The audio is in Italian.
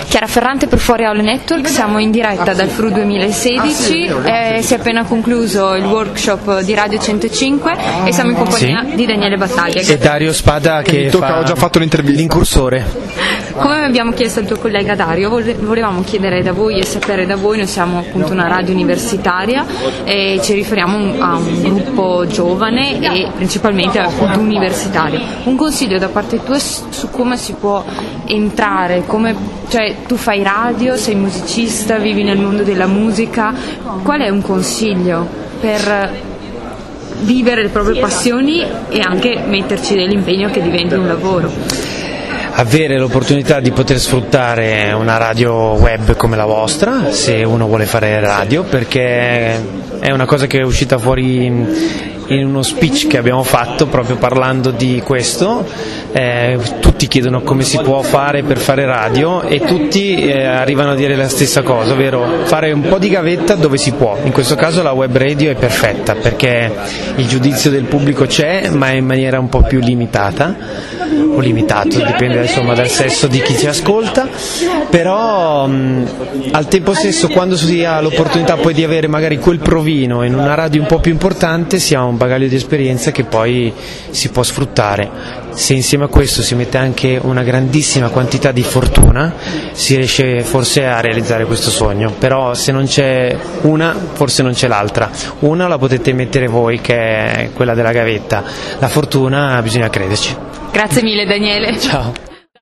Chiara Ferrante per Fuori Aula Network, siamo in diretta dal FRU 2016, si è appena concluso il workshop di Radio 105 e siamo in compagnia di Daniele Battaglia e Dario Spada che ho già fatto l'intervista, l'incursore. Come abbiamo chiesto al tuo collega Dario, volevamo chiedere da voi e sapere da voi, noi siamo appunto una radio universitaria e ci riferiamo a un gruppo giovane e principalmente appunto universitario. Un consiglio da parte tua su come si può entrare, cioè tu fai radio, sei musicista, vivi nel mondo della musica, qual è un consiglio per vivere le proprie passioni e anche metterci dell'impegno che diventi un lavoro? Avere l'opportunità di poter sfruttare una radio web come la vostra, se uno vuole fare radio, perché è una cosa che è uscita fuori in uno speech che abbiamo fatto proprio parlando di questo. Tutti chiedono come si può fare per fare radio e tutti arrivano a dire la stessa cosa, ovvero fare un po' di gavetta dove si può. In questo caso la web radio è perfetta perché il giudizio del pubblico c'è, ma in maniera un po' più limitata o limitato, dipende insomma dal sesso di chi ci ascolta, però al tempo stesso quando si ha l'opportunità poi di avere magari quel provino in una radio un po' più importante si ha un bagaglio di esperienza che poi si può sfruttare. Se insieme a questo si mette anche una grandissima quantità di fortuna si riesce forse a realizzare questo sogno, però se non c'è una forse non c'è l'altra. Una la potete mettere voi, che è quella della gavetta, la fortuna bisogna crederci. Grazie mille Daniele. Ciao.